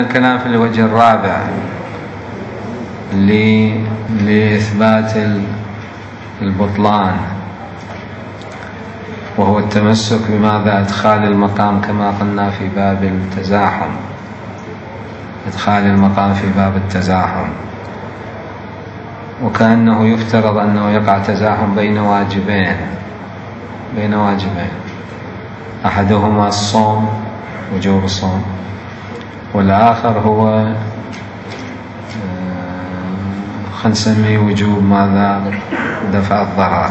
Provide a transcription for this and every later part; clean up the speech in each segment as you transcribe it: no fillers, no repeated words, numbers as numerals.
الكلام في الوجه الرابع لإثبات البطلان، وهو التمسك بماذا؟ إدخال المقام كما قلنا في باب التزاحم، إدخال المقام في باب التزاحم، وكأنه يفترض أنه يقع تزاحم بين واجبين، أحدهما الصوم، وجوب الصوم، والآخر هو خلينا نسميه وجوب ماذا؟ دفع الضرر،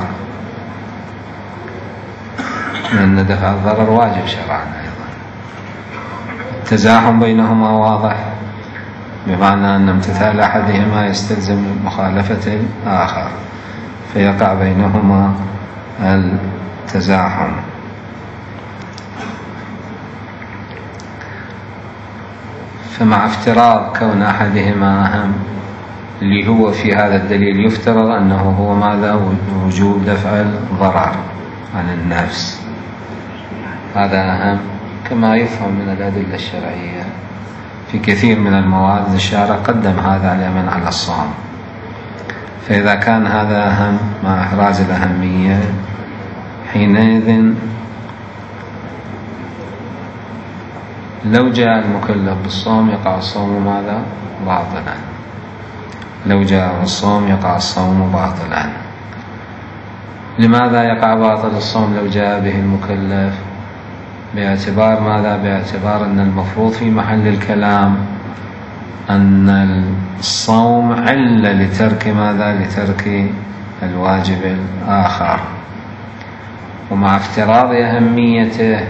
لأن دفع الضرر واجب شرعا أيضا. التزاحم بينهما واضح، بمعنى أن امتثال أحدهما يستلزم مخالفة الآخر، فيقع بينهما التزاحم. فمع افتراض كون أحدهما أهم، اللي هو في هذا الدليل يفترض أنه هو ماذا؟ وجوب دفع الضرر عن النفس، هذا أهم كما يفهم من الأدلة الشرعية. في كثير من المواد الشارع قدم هذا على على الصوم، فإذا كان هذا أهم مع إحراز الأهمية، حينئذ لو جاء المكلف بالصوم يقع الصوم ماذا؟ باطلا. لو جاء الصوم يقع الصوم باطلا. لماذا يقع باطل الصوم لو جاء به المكلف؟ باعتبار ماذا؟ باعتبار أن المفروض في محل الكلام أن الصوم علة لترك ماذا؟ لترك الواجب الآخر. ومع افتراض أهمية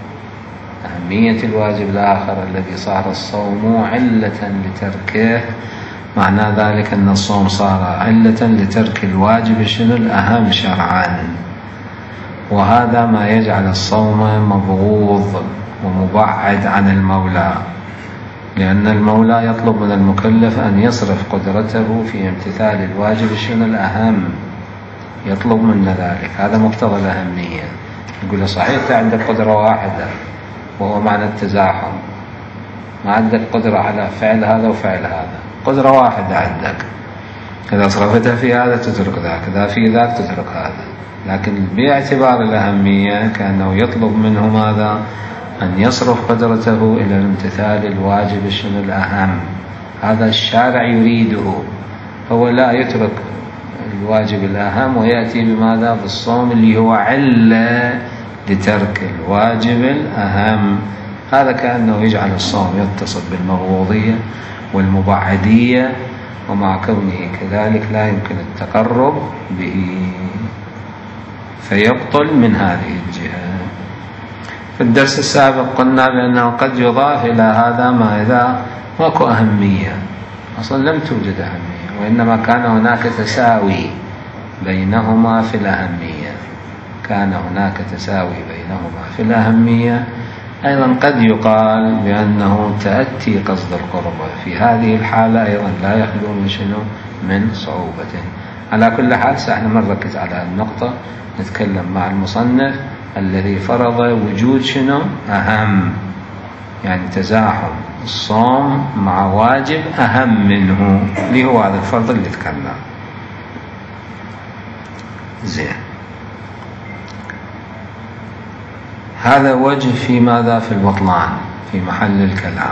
الواجب الآخر الذي صار الصوم علة لتركه، معنى ذلك أن الصوم صار علة لترك الواجب شنو؟ الأهم شرعا. وهذا ما يجعل الصوم مبغوض ومبعد عن المولى، لأن المولى يطلب من المكلف أن يصرف قدرته في امتثال الواجب شنو؟ الأهم، يطلب منا ذلك. هذا مقتضى الأهمية. يقول له صحيح أنت عندك قدرة واحدة وهو معنى التزاحم، ما عندك قدرة على فعل هذا وفعل هذا، قدرة واحدة عندك، إذا صرفتها في هذا تترك ذاك، إذا في ذاك تترك هذا. لكن باعتبار الأهمية كأنه يطلب منه ماذا؟ أن يصرف قدرته إلى امتثال الواجب شنو؟ الأهم. هذا الشارع يريده، هو لا يترك الواجب الأهم ويأتي بماذا؟ بالصوم اللي هو علة لترك الواجب الأهم. هذا كأنه يجعل الصوم يتصل بالمغوضية والمبعدية، ومع كونه كذلك لا يمكن التقرب به، فيبطل من هذه الجهة. في الدرس السابق قلنا بأنه قد يضاف إلى هذا ما إذا ماكو أهمية، أصلا لم توجد أهمية، وإنما كان هناك تساوي بينهما في الأهمية، كان هناك تساوي بينهما في الأهمية. أيضا قد يقال بأنه تأتي قصد القربة، في هذه الحالة أيضا لا يخلو من شنو؟ من صعوبة. على كل حال ساحنا ما نركز على النقطة، نتكلم مع المصنف الذي فرض وجود شنو؟ أهم، يعني تزاحم الصوم مع واجب أهم منه، اللي هو هذا الفرض اللي ذكرناه. زين، هذا وجه في ماذا؟ في البطلان، في محل الكلام.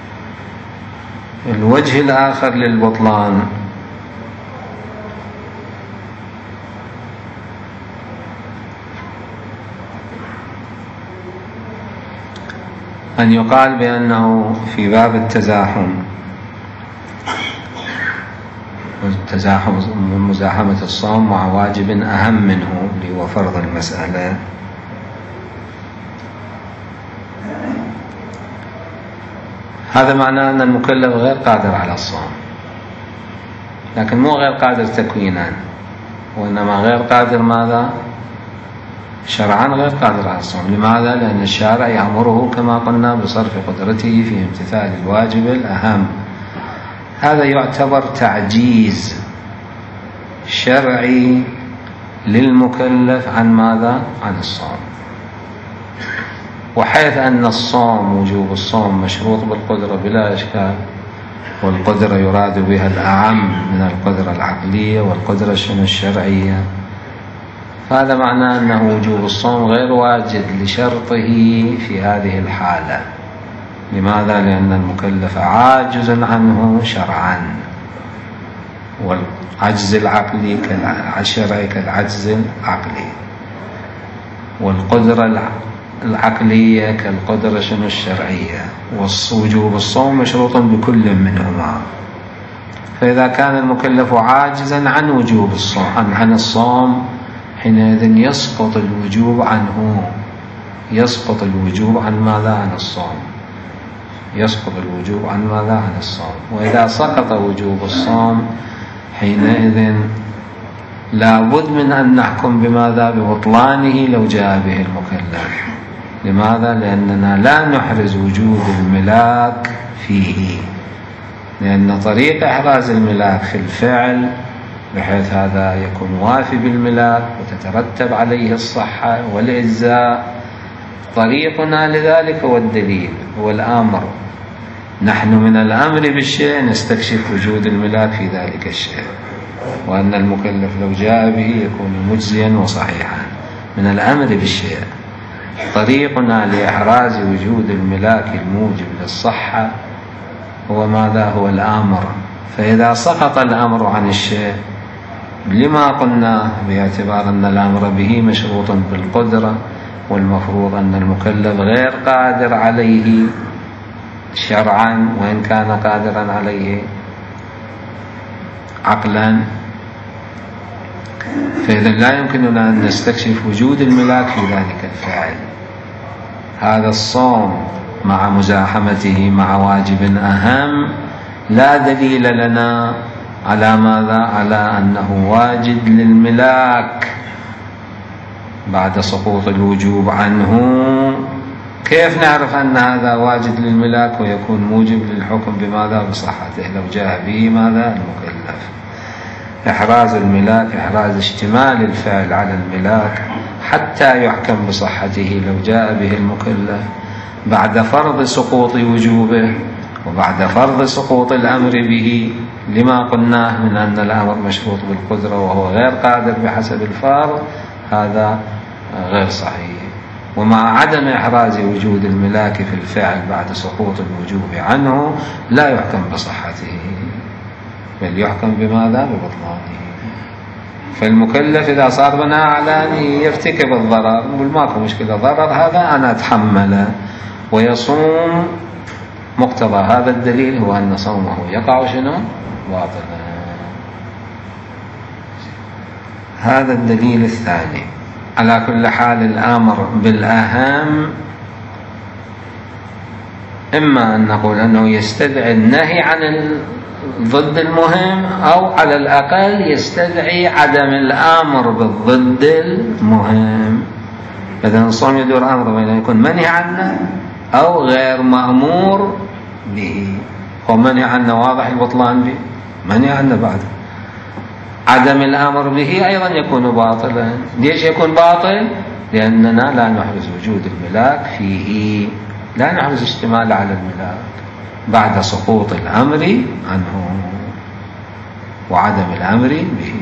الوجه الآخر للبطلان أن يقال بأنه في باب التزاحم، مزاحمة الصوم مع واجب أهم منه اللي هو فرض المسألة، هذا معناه أن المكلف غير قادر على الصوم، لكن مو غير قادر تكوينا، وإنما غير قادر ماذا؟ شرعا غير قادر على الصوم. لماذا؟ لأن الشارع يأمره كما قلنا بصرف قدرته في امتثال الواجب الأهم. هذا يعتبر تعجيز شرعي للمكلف عن ماذا؟ عن الصوم. وحيث أن الصوم وجوب الصوم مشروط بالقدرة بلا إشكال، والقدرة يراد بها الأعم من القدرة العقلية والقدرة الشرعية، فهذا معناه أنه وجوب الصوم غير واجد لشرطه في هذه الحالة. لماذا؟ لأن المكلف عاجز عنه شرعا، والعجز العقلي الشرعي كالعجز العقلي، والقدرة العقلية كالقدرة الشرعية، ووجوب الصوم مشروط بكل منهما. فإذا كان المكلف عاجزا عن وجوب الصوم عن الصوم، حينئذ يسقط الوجوب عنه. يسقط الوجوب عن ماذا؟ عن الصوم. يسقط الوجوب عن ماذا؟ عن الصوم. وإذا سقط وجوب الصوم حينئذ لابد من أن نحكم بماذا؟ ببطلانه لو جاء به المكلف. لماذا؟ لأننا لا نحرز وجود الملاك فيه، لأن طريق إحراز الملاك في الفعل بحيث هذا يكون وافي بالملاك وتترتب عليه الصحة والإجزاء، طريقنا لذلك هو الدليل، هو الأمر. نحن من الأمر بالشيء نستكشف وجود الملاك في ذلك الشيء، وأن المكلف لو جاء به يكون مجزيا وصحيحا من الأمر بالشيء. طريقنا لإحراز وجود الملاك الموجب للصحة هو ماذا؟ هو الأمر. فإذا سقط الأمر عن الشيء لما قلنا باعتبار أن الأمر به مشروط بالقدرة، والمفروض أن المكلف غير قادر عليه شرعا وإن كان قادرا عليه عقلا، فإذا لا يمكننا أن نستكشف وجود الملاك في ذلك الفعل. هذا الصوم مع مزاحمته مع واجب أهم لا دليل لنا على ماذا؟ على أنه واجد للملاك بعد سقوط الوجوب عنه. كيف نعرف أن هذا واجد للملاك ويكون موجب للحكم بماذا؟ بصحته لو جاء به ماذا؟ المكلف. إحراز الملاك إحراز اشتمال الفعل على الملاك حتى يحكم بصحته لو جاء به المكلف بعد فرض سقوط وجوبه وبعد فرض سقوط الأمر به، لما قلناه من أن الأمر مشروط بالقدرة وهو غير قادر بحسب الفرض، هذا غير صحيح. ومع عدم إحراز وجود الملاك في الفعل بعد سقوط الوجوب عنه لا يحكم بصحته، بل يحكم بماذا؟ ببطلانه. فالمكلف إذا صار بناء على أن يرتكب الضرر نقول ماكو مشكلة، ضرر هذا أنا أتحمله ويصوم. مقتضى هذا الدليل هو أن صومه يقع شنو؟ باطلا. هذا الدليل الثاني. على كل حال الأمر بالأهم إما أن نقول أنه يستدعي النهي عن ضد المهم، أو على الأقل يستدعي عدم الأمر بالضد المهم. إذا الصوم يدور أمر بين أن يكون منهي عنه أو غير مأمور به. هو منهي عنه واضح البطلان به، منهي عنه بعد عدم الأمر به أيضا يكون باطلا. ليش يكون باطل؟ لأننا لا نحرز وجود الملاك فيه، لا نحرز اشتمال على الملاك بعد سقوط الأمر عنه وعدم الأمر به.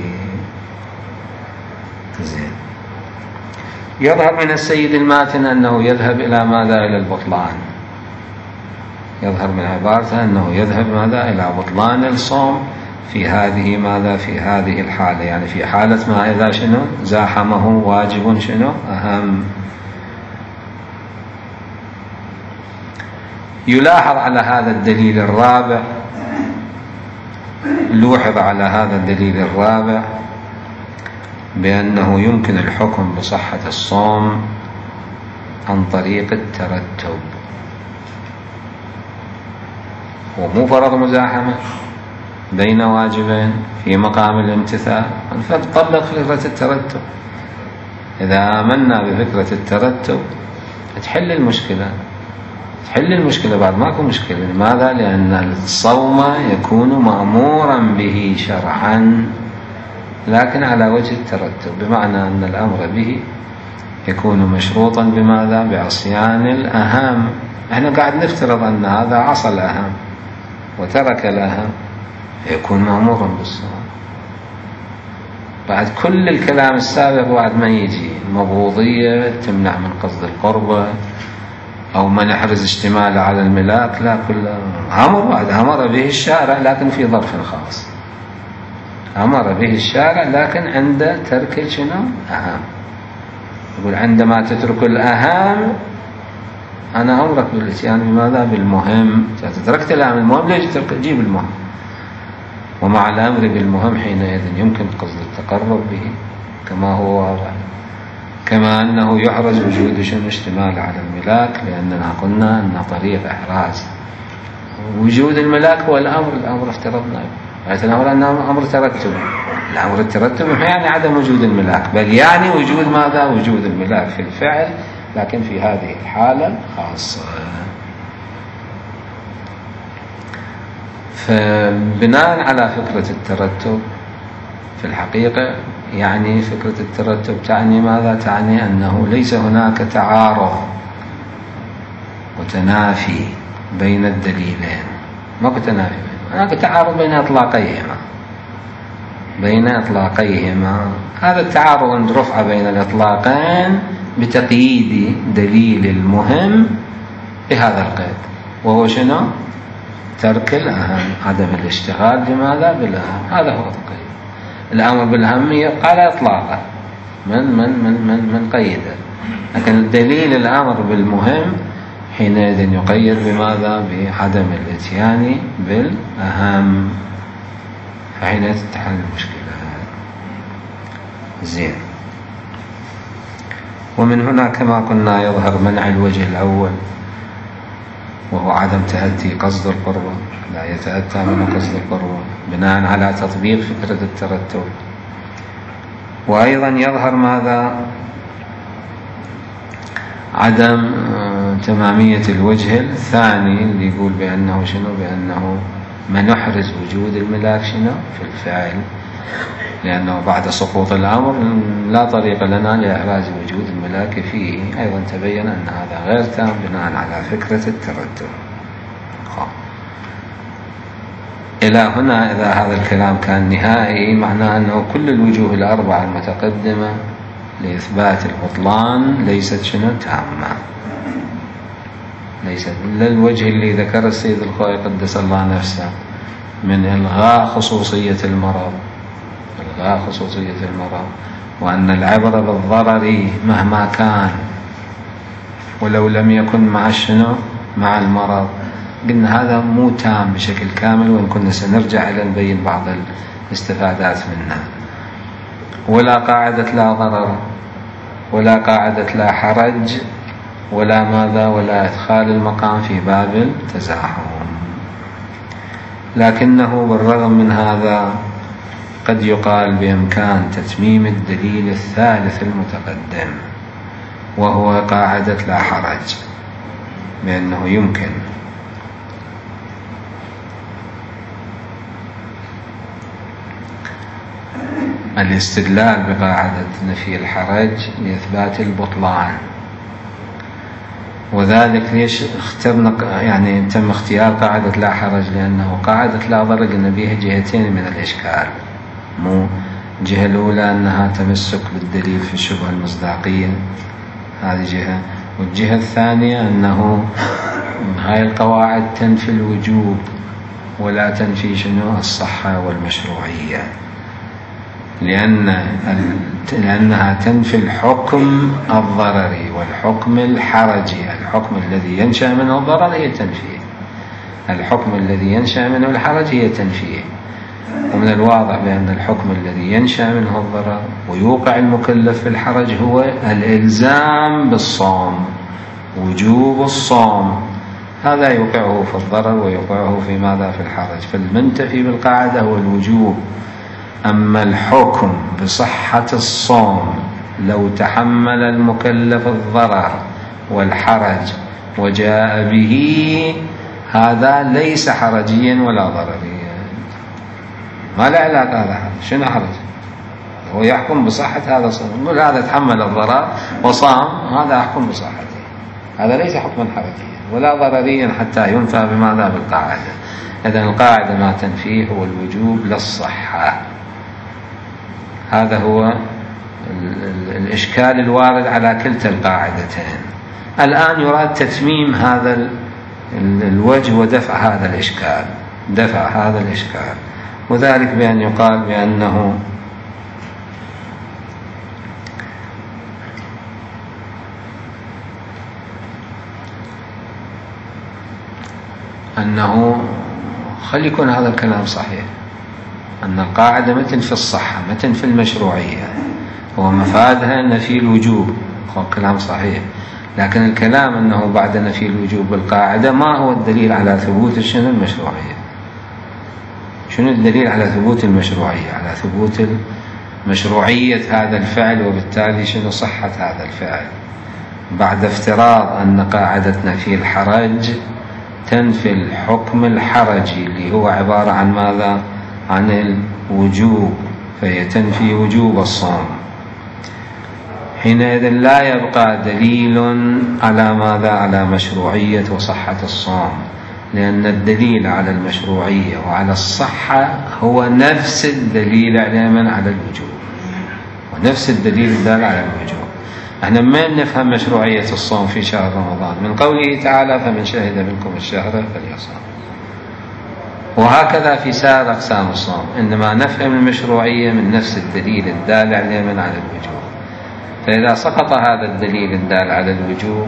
زين. يظهر من السيد الماتن أنه يذهب إلى ماذا؟ إلى البطلان. يظهر من عبارته أنه يذهب ماذا؟ إلى بطلان الصوم في هذه ماذا؟ في هذه الحالة، يعني في حالة ما إذا شنو؟ زاحمه واجب شنو؟ أهم. يلاحظ على هذا الدليل الرابع، لوحظ على هذا الدليل الرابع بأنه يمكن الحكم بصحة الصوم عن طريق الترتب، ومو فرض مزاحمة بين واجبين في مقام الامتثال، فنطبق فكرة الترتب. إذا آمنا بفكرة الترتب تحل المشكلة، تحل المشكلة بعد ماكو مشكلة. لماذا؟ لأن الصوم يكون مأمورا به شرعا لكن على وجه الترتب، بمعنى أن الأمر به يكون مشروطا بماذا؟ بعصيان الأهم. احنا قاعد نفترض أن هذا عصى الأهم وترك الأهم، يكون مأمورا بالصوم. بعد كل الكلام السابق بعد ما يجي المبغوضية تمنع من قصد القربة أو ما نحرز اشتماله على الملاك، لا، كل أمر بعد أمر به الشارع لكن في ظرف خاص. أمر به الشارع لكن عند ترك شنو؟ أهم. يقول عندما تترك الأهم أنا أمرك بالإتيان بماذا؟ بالمهم. تركت الأهم، المهم ليش تجيب المهم؟ ومع الأمر بالمهم حينئذ يمكن قصد التقرب به كما هو واضح. كما أنه يحرز وجود شنو؟ اشتمال على الملاك، لأننا قلنا أن طريق إحراز وجود الملاك هو الأمر افترضنا الأمر أنه أمر ترتب. الأمر الترتب يعني عدم وجود الملاك، بل يعني وجود ماذا؟ وجود الملاك في الفعل، لكن في هذه الحالة خاصة. فبناء على فكرة الترتب في الحقيقة، يعني فكرة الترتب تعني ماذا؟ تعني أنه ليس هناك تعارض وتنافي بين الدليلين. ماكو تنافي، هناك تعارض بين إطلاقيهما. هذا التعارض عند رفعة بين الإطلاقين بتقييد دليل المهم بهذا القيد، وهو شنو؟ ترك الأهم، عدم الاشتغال بماذا؟ بالأهم. هذا هو القيد. الأمر بالأهمية قال إطلاقا من قيده، لكن الدليل الأمر بالمهم حينئذ يقيد بماذا؟ بعدم الاتيان بالأهم، فحينئذ تحل المشكلة. زين. ومن هنا كما قلنا يظهر منع الوجه الأول، وهو عدم تأتي قصد القربة، لا يتأتى من قصد القربة بناء على تطبيق فكرة الترتب. وأيضا يظهر ماذا؟ عدم تمامية الوجه الثاني اللي يقول بأنه شنو؟ بأنه ما نحرز وجود الملاك شنو؟ في الفعل، لأنه بعد سقوط الأمر لا طريق لنا لإحراز وجود الملاك فيه. أيضا تبين أن هذا غير تام بناء على فكرة الترتب. إلى هنا إذا هذا الكلام كان نهائي، معناه أنه كل الوجوه الأربعة المتقدمة لإثبات البطلان ليست شنو؟ تامة. ليست إلا الوجه اللي ذكر السيد الخوئي قدس الله نفسه من إلغاء خصوصية المرض، وأن العبرة بالضرر مهما كان ولو لم يكن مع شنو؟ مع المرض. قلنا هذا مو تام بشكل كامل، وإن كنا سنرجع إلى نبين بعض الاستفادات منها. ولا قاعدة لا ضرر، ولا قاعدة لا حرج، ولا ماذا؟ ولا إدخال المقام في باب التزاحم. لكنه بالرغم من هذا قد يقال بإمكان تتميم الدليل الثالث المتقدم، وهو قاعدة لا حرج، بأنه يمكن الاستدلال بقاعدة نفي الحرج لإثبات البطلان. وذلك ليش اخترنا، يعني تم اختيار قاعدة لا حرج؟ لأنه قاعدة لا ضرر قلنا بها جهتين من الإشكال. مو الجهة الأولى أنها تمسك بالدليل في الشبهة المصداقية، هذه جهة. والجهة الثانية أنه هاي القواعد تنفي الوجوب ولا تنفي شنو؟ الصحة والمشروعية، لأنها تنفي الحكم الضرري والحكم الحرجي. الحكم الذي ينشأ منه الضرر هي تنفيه، الحكم الذي ينشأ منه الحرج هي تنفيه. ومن الواضح بأن الحكم الذي ينشأ منه الضرر ويوقع المكلف في الحرج هو الإلزام بالصوم، وجوب الصوم، هذا يوقعه في الضرر ويوقعه في ماذا؟ في الحرج. فالمنتفي بالقاعدة هو الوجوب. أما الحكم بصحة الصوم لو تحمل المكلف الضرر والحرج وجاء به، هذا ليس حرجيا ولا ضرريا، ما له علاقة. هذا شنو حرج؟ هو يحكم بصحة هذا الصوم، يقول هذا تحمل الضرر وصام، هذا يحكم بصحته، هذا ليس حكما حرجيا ولا ضرريا حتى ينفى بماذا؟ بالقاعدة. إذن القاعدة ما تنفيه هو الوجوب للصحة. هذا هو الإشكال الوارد على كلتا القاعدتين. الآن يراد تتميم هذا الوجه ودفع هذا الإشكال، دفع هذا الإشكال، وذلك بأن يقال بأنه خلي يكون هذا الكلام صحيح، أن القاعدة متن في الصحة، متن في المشروعية، ومفادها نفي الوجوب، كلام صحيح. لكن الكلام أنه بعد نفي الوجوب بالقاعدة ما هو الدليل على ثبوت شنو المشروعية؟ شنو الدليل على ثبوت المشروعية؟ على ثبوت مشروعية هذا الفعل، وبالتالي شنو صحة هذا الفعل، بعد افتراض أن قاعدة نفي الحرج تنفي الحكم الحرجي اللي هو عبارة عن ماذا؟ عن الوجوب، فهي تنفي وجوب الصوم. حينئذ لا يبقى دليل على ماذا؟ على مشروعية وصحة الصوم، لأن الدليل على المشروعية وعلى الصحة هو نفس الدليل على الوجوب، ونفس الدليل الدال على الوجوب. احنا من نفهم مشروعية الصوم في شهر رمضان؟ من قوله تعالى: فمن شهد منكم الشهر فليصم. وهكذا في سائر أقسام الصوم، إنما نفهم المشروعية من نفس الدليل الدال على الوجوب. فإذا سقط هذا الدليل الدال على الوجوب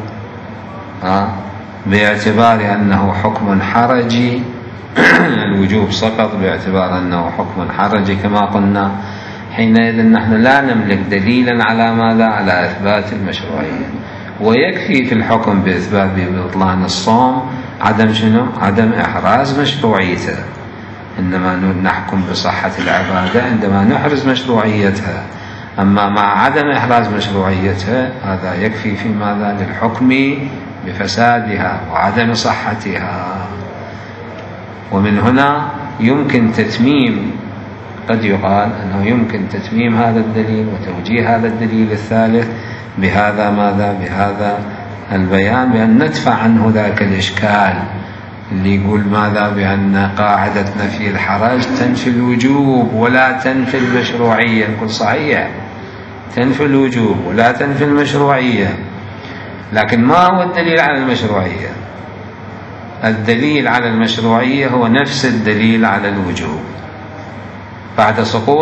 باعتبار أنه حكم حرجي الوجوب سقط باعتبار أنه حكم حرجي كما قلنا، حينئذ نحن لا نملك دليلا على ماذا؟ على إثبات المشروعية. ويكفي في الحكم بإثبات ببطلان الصوم عدم شنو؟ عدم إحراز مشروعيته، إنما نحكم بصحة العبادة عندما نحرز مشروعيتها. أما مع عدم إحراز مشروعيتها هذا يكفي في ماذا؟ للحكم بفسادها وعدم صحتها. ومن هنا يمكن تتميم، قد يقال أنه يمكن تتميم هذا الدليل وتوجيه هذا الدليل الثالث بهذا ماذا؟ بهذا البيان، بأن ندفع عنه ذاك الإشكال اللي يقول ماذا؟ بأن قاعدة نفي الحرج تنفي الوجوب ولا تنفي المشروعية. نقول صحيح، تنفي الوجوب ولا تنفي المشروعية، لكن ما هو الدليل على المشروعية؟ الدليل على المشروعية هو نفس الدليل على الوجوب بعد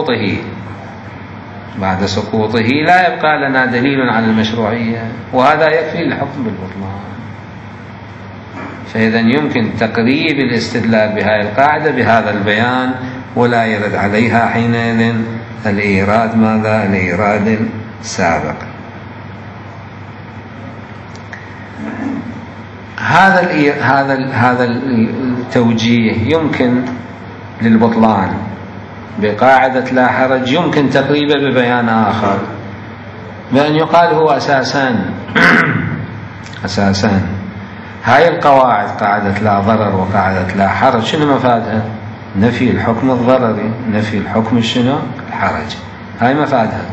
سقوطه لا يبقى لنا دليل على المشروعية، وهذا يكفي للحكم بالبطلان. فإذا يمكن تقريب الاستدلال بهذه القاعدة بهذا البيان، ولا يرد عليها حينئذ الإيراد ماذا؟ الإيراد السابق. هذا التوجيه يمكن للبطلان بقاعدة لا حرج، يمكن تقريبا ببيان آخر، بأن يقال هو أساسا هاي القواعد، قاعدة لا ضرر وقاعدة لا حرج، شنو مفادها؟ نفي الحكم الضرري، نفي الحكم شنو؟ الحرج، هاي مفادها.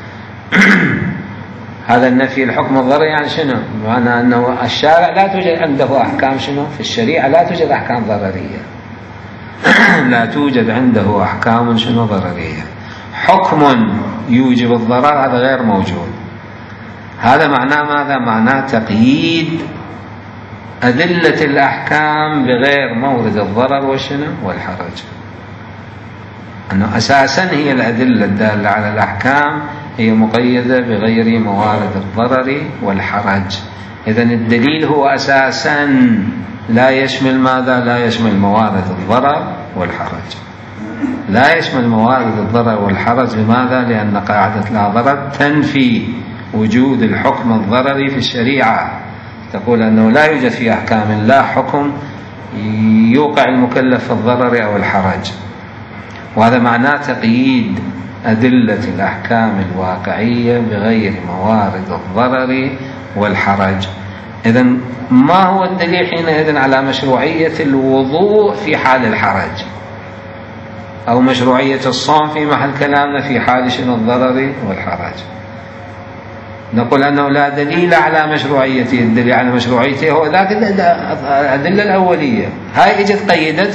هذا النفي الحكم الضرري يعني شنو؟ معنى أنه الشارع لا توجد عنده أحكام شنو؟ في الشريعة لا توجد أحكام ضررية لا توجد عنده أحكام شنو؟ ضررية. حكم يوجب الضرر هذا غير موجود. هذا معناه ماذا؟ معناه تقييد أدلة الأحكام بغير مورد الضرر والشنو؟ والحرج. أنه أساسا هي الأدلة الدالة على الأحكام هي مقيدة بغير موارد الضرر والحرج. إذن الدليل هو أساسا لا يشمل ماذا؟ لا يشمل موارد الضرر والحرج، لا يشمل موارد الضرر والحرج. لماذا؟ لأن قاعدة لا ضرر تنفي وجود الحكم الضرري في الشريعة، تقول أنه لا يوجد في أحكام الله حكم يوقع المكلف في الضرر أو الحرج، وهذا معناه تقييد أدلة الأحكام الواقعية بغير موارد الضرر والحرج. إذن ما هو الدليل حينئذ على مشروعية الوضوء في حال الحرج؟ أو مشروعية الصوم في محل كلامنا في حال شنو الضرر والحرج. نقول أنه لا دليل على مشروعيته، الدليل على مشروعيته هو ذاك الأدلة الأولية. هاي اجت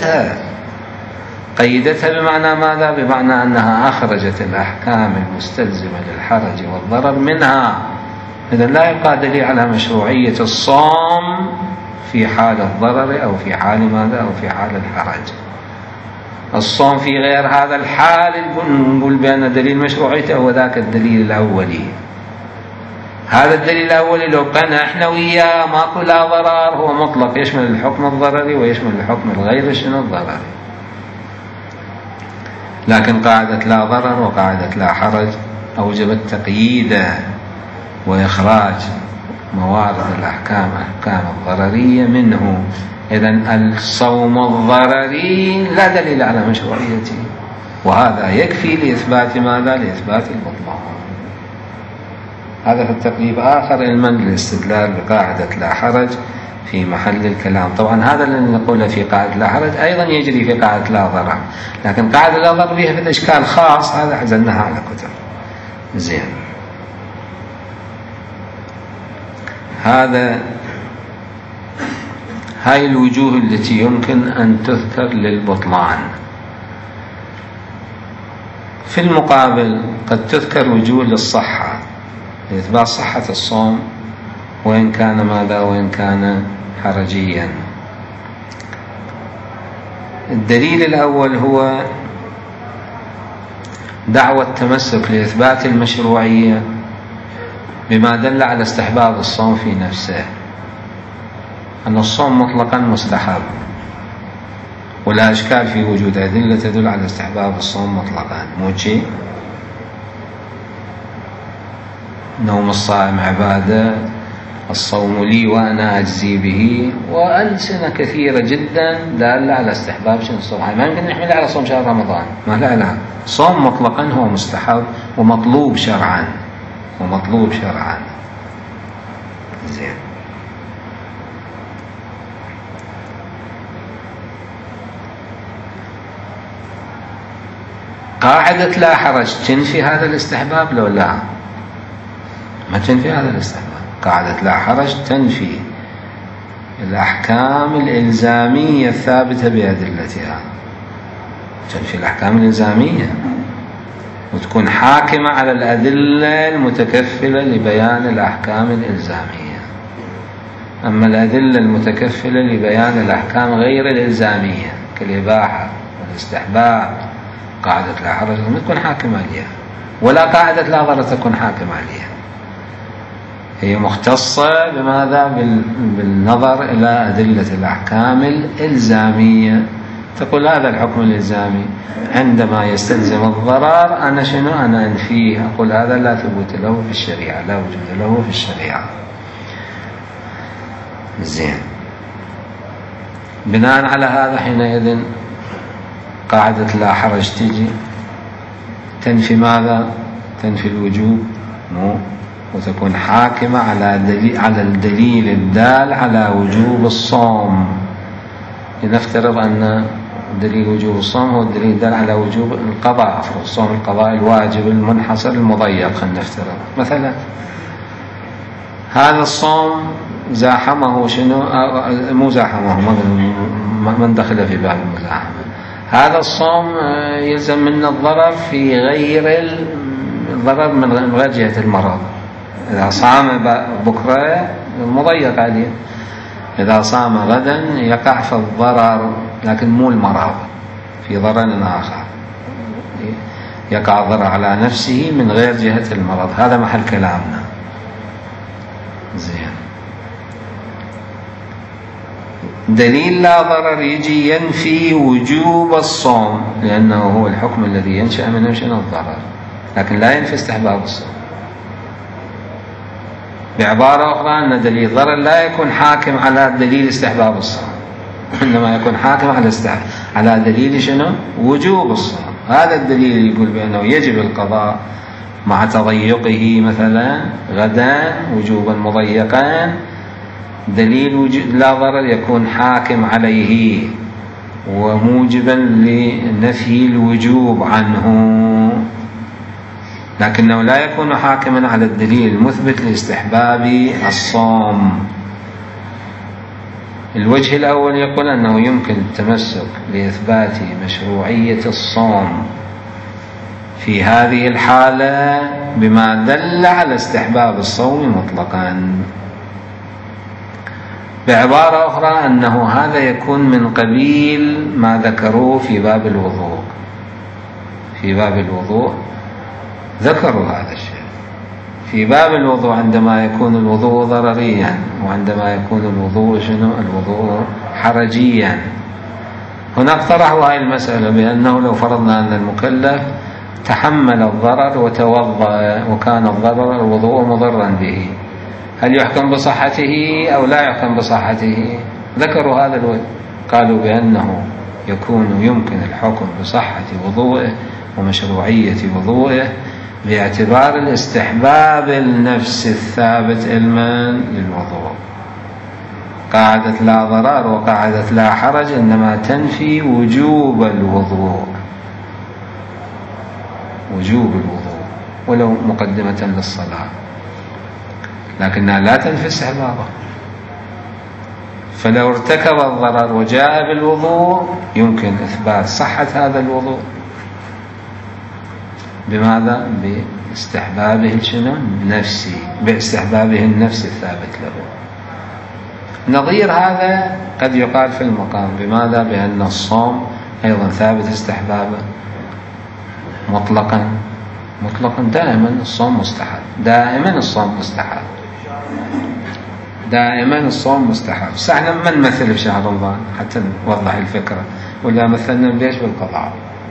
قيدتها بمعنى ماذا؟ بمعنى أنها أخرجت الأحكام المستلزمة للحرج والضرر منها. إذن لا يبقى دليل على مشروعية الصوم في حال الضرر أو في حال ماذا؟ أو في حال الحرج. الصوم في غير هذا الحال نقول بأن دليل مشروعيته هو ذاك الدليل الأولي. هذا الدليل الأولي لو بقينا احنا وياه ماكو لا ضرر، هو مطلق يشمل الحكم الضرري ويشمل الحكم الغير شنو الضرري. لكن قاعدة لا ضرر وقاعدة لا حرج أوجبت تقييد وإخراج موارد الأحكام الضررية منه. إذن الصوم الضرري لا دليل على مشروعيته، وهذا يكفي لإثبات ماذا؟ لإثبات البطلان. هذا في التقريب آخر علما للاستدلال بقاعدة لا حرج في محل الكلام. طبعا هذا اللي نقوله في قاعدة لا حرج أيضا يجري في قاعدة لا ضرر، لكن قاعدة لا ضرر فيها في الإشكال خاص، هذا حزلناها على كتب. زين، هاي الوجوه التي يمكن أن تذكر للبطلان. في المقابل قد تذكر وجوه للصحة، لإثبات صحة الصوم وإن كان ماذا؟ وإن كان حرجيا. الدليل الأول هو دعوى التمسك لإثبات المشروعية بما دل على استحباب الصوم في نفسه، أن الصوم مطلقا مستحب، ولا إشكال في وجود أدلة تدل على استحباب الصوم مطلقا. مو شيء نوم الصائم عبادة، الصوم لي وأنا أجزي به، وألسنة كثيرة جدا دالة على استحباب شنو الصوم. ما يمكن نحمل على صوم شهر رمضان، ما لا، صوم مطلقا هو مستحب ومطلوب شرعا، زين. قاعدة لا حرج تنفي هذا الاستحباب لو لا؟ ما تنفي هذا الاستحباب. قاعدة لا حرج تنفي الأحكام الإلزامية الثابتة بأدلتها، تنفي الأحكام الإلزامية وتكون حاكمة على الأدلة المتكفلة لبيان الأحكام الإلزامية. أما الأدلة المتكفلة لبيان الأحكام غير الإلزامية كالإباحة والاستحباب، قاعدة لا حرج ما تكون حاكمة عليها، ولا قاعدة لا ضرر تكون حاكمة عليها. هي مختصة بماذا؟ بالنظر إلى أدلة الأحكام الإلزامية. تقول هذا الحكم الإلزامي عندما يستلزم الضرر أنا أنفيه، أقول هذا لا ثبوت له في الشريعة، لا وجود له في الشريعة. زين، بناء على هذا حينئذ قاعدة لا حرج تجي تنفي ماذا؟ تنفي الوجوب وتكون حاكمة على الدليل الدال على وجوب الصوم. لنفترض أن دليل وجوب الصوم هو الدليل الدال على وجوب القضاء، أفرض الصوم القضاء الواجب المنحصر المضيق. خلينا نفترض مثلا هذا الصوم زاحمه شنو؟ مو زاحمه، من دخل في باب المزاحمة. هذا الصوم يلزم منا الضرر في غير الضرر من غير جهة المرض. إذا صام بكرة مضيق عليه، إذا صام غدا يقع في الضرر، لكن مو المرض، في ضرر آخر يقع الضرر على نفسه من غير جهة المرض. هذا محل كلامنا. زين، دليل لا ضرر يجي ينفي وجوب الصوم لأنه هو الحكم الذي ينشأ منه شنو الضرر، لكن لا ينفي استحباب الصوم. بعبارة أخرى أن دليل الضرر لا يكون حاكم على دليل استحباب الصوم، إنما يكون حاكم على دليل شنو؟ وجوب الصوم. هذا الدليل يقول بأنه يجب القضاء مع تضيقه مثلا غدا وجوبا مضيقا، دليل لا ضرر يكون حاكم عليه وموجبا لنفي الوجوب عنه، لكنه لا يكون حاكما على الدليل المثبت لاستحباب الصوم. الوجه الأول يقول أنه يمكن التمسك لإثبات مشروعية الصوم في هذه الحالة بما دل على استحباب الصوم مطلقا. بعبارة أخرى أنه هذا يكون من قبيل ما ذكروه في باب الوضوء. في باب الوضوء ذكروا هذا الشيء. في باب الوضوء عندما يكون الوضوء ضرريا، وعندما يكون الوضوء الوضوء حرجيا. هناك طرحوا هذه المسألة بأنه لو فرضنا أن المكلف تحمل الضرر وتوضأ وكان الضرر الوضوء مضرا به، هل يحكم بصحته أو لا يحكم بصحته؟ ذكروا هذا الوجه، قالوا بأنه يمكن الحكم بصحة وضوءه ومشروعية وضوءه باعتبار الاستحباب النفس الثابت علما للوضوء. قاعدة لا ضرر وقاعدة لا حرج إنما تنفي وجوب الوضوء، ولو مقدمة للصلاة، لكنها لا تنفي استحبابه. فلو ارتكب الضرر وجاء بالوضوء يمكن إثبات صحة هذا الوضوء. بماذا؟ باستحبابه باستحبابه النفسي الثابت له. نظير هذا قد يقال في المقام بماذا؟ بأن الصوم أيضا ثابت استحبابه مطلقا دائما. الصوم مستحب، دائما الصوم مستحب. احنا ما نمثل بشهر رمضان حتى نوضح الفكرة، ولا مثلنا بيش بالقضاء.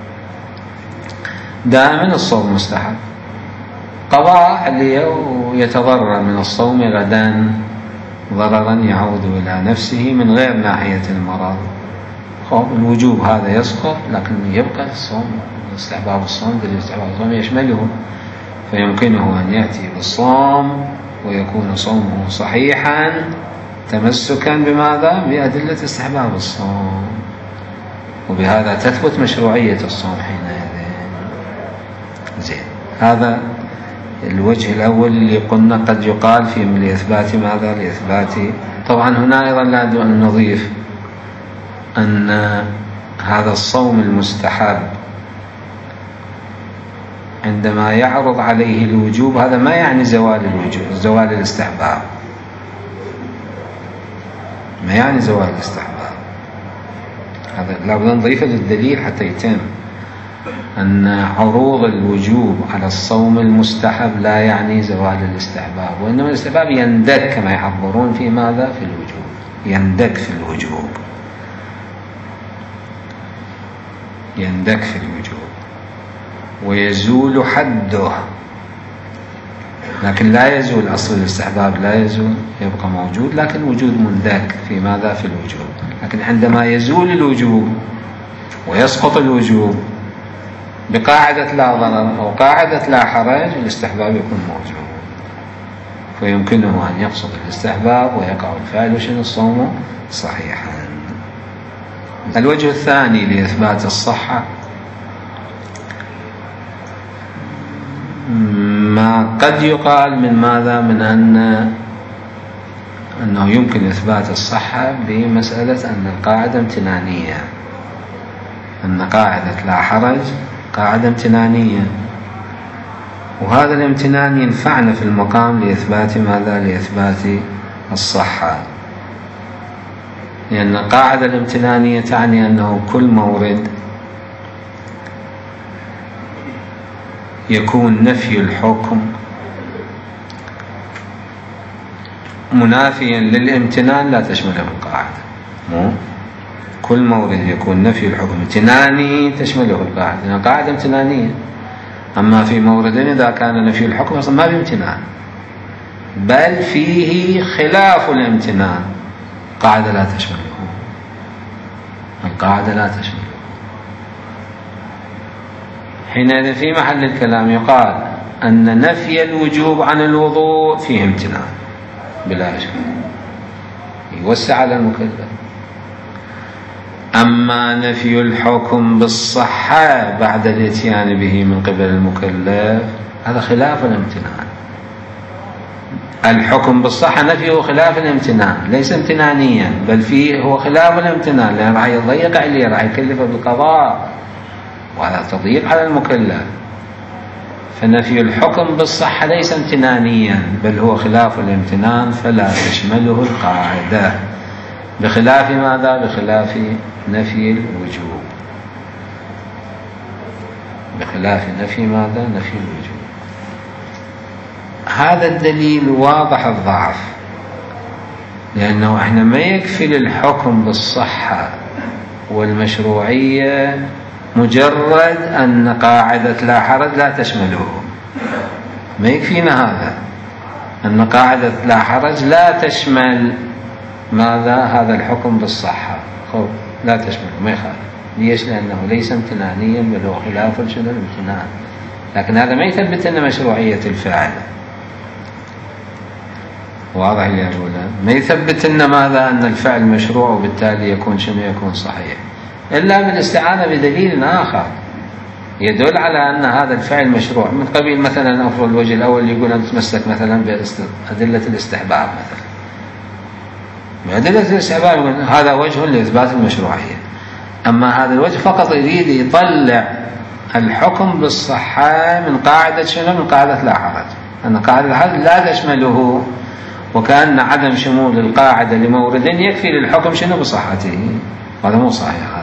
دائما الصوم مستحب. قضاء اللي يتضرر من الصوم غدا ضررا يعود إلى نفسه من غير ناحية المرض، الوجوب هذا يسقط، لكن يبقى الصوم. استحباب الصوم دليل استحباب الصوم يشمله، فيمكنه أن يأتي بالصوم ويكون صومه صحيحا تمسكا بماذا؟ بأدلة استحباب الصوم، وبهذا تثبت مشروعية الصوم حينئذ. زين، هذا الوجه الأول اللي قلنا قد يقال في لإثبات ماذا؟ لإثبات. طبعا هنا أيضا لازم أن نضيف أن هذا الصوم المستحب عندما يعرض عليه الوجوب هذا ما يعني زوال الوجوب، زوال الاستحباب، ما يعني زوال الاستحباب. هذا لابد نضيفه للدليل حتى يتم أن عروض الوجوب على الصوم المستحب لا يعني زوال الاستحباب، وإنما الاستحباب يندك كما يعبرون في ماذا؟ في الوجوب، يندك في الوجوب، ويزول حده، لكن لا يزول أصل الاستحباب، لا يزول، يبقى موجود، لكن الوجود مندك في ماذا؟ في الوجوب. لكن عندما يزول الوجوب ويسقط الوجوب بقاعدة لا ضرر أو قاعدة لا حرج، الاستحباب يكون موجود، فيمكنه أن يقصد الاستحباب ويقع الفعل وشن الصوم صحيحا. الوجه الثاني لإثبات الصحة ما قد يقال من ماذا؟ من أنه يمكن إثبات الصحة بمسألة أن القاعدة امتنانية، أن قاعدة لا حرج قاعدة امتنانية، وهذا الامتنان ينفعنا في المقام لإثبات ماذا؟ لإثبات الصحة، لأن القاعدة الامتنانية تعني أنه كل مورد يكون نفي الحكم منافيا للامتنان لا تشمله القاعدة. كل مورد يكون نفي الحكم امتناني تشمله القاعدة، لأن القاعدة امتنانية. أما في مورد إذا كان نفي الحكم أصلا ما بامتنان، بل فيه خلاف الامتنان، القاعدة لا تشمله، القاعدة لا تشمله. حينئذ في محل الكلام يقال أن نفي الوجوب عن الوضوء فيه امتنان بلا إشكال، يوسع على المكلف. أما نفي الحكم بالصحة بعد الاتيان به من قبل المكلف هذا خلاف الامتنان. الحكم بالصحة نفيه خلاف الامتنان، ليس امتنانيا بل فيه هو خلاف الامتنان، لأن راح يضيق عليه، راح يكلفه بالقضاء، وهذا تضييق على المكلف. فنفي الحكم بالصحة ليس امتنانيا بل هو خلاف الامتنان، فلا تشمله القاعدة، بخلاف ماذا؟ بخلاف نفي الوجوب، بخلاف نفي ماذا؟ نفي الوجوب. هذا الدليل واضح الضعف، لأنه احنا ما يكفي للحكم بالصحة والمشروعية مجرد أن قاعدة لا حرج لا تشمله، ما يكفينا هذا، أن قاعدة لا حرج لا تشمل ماذا؟ هذا الحكم بالصحة لا تشمله، ما يخالف. ليش؟ لأنه ليس امتنانيا بل هو خلاف شنو الامتنان، لكن هذا ما يثبت أن مشروعية الفعل، واضح اللي أقوله؟ ما يثبت أن ماذا؟ أن الفعل مشروع وبالتالي يكون شنو؟ يكون صحيح، إلا بالاستعانة بدليل آخر يدل على أن هذا الفعل مشروع، من قبيل مثلا أفضل الوجه الأول يقول أن تمسك مثلا بأدلة الاستحباب، مثلا بأدلة الاستحباب يقول هذا وجه لإثبات المشروعية. أما هذا الوجه فقط يريد يطلع الحكم بالصحة من قاعدة شنو؟ من قاعدة لا حرج، أن قاعدة الحرج لا تشمله، وكأن عدم شمول القاعدة لمورد يكفي للحكم شنو؟ بصحته. هذا مو صحيح.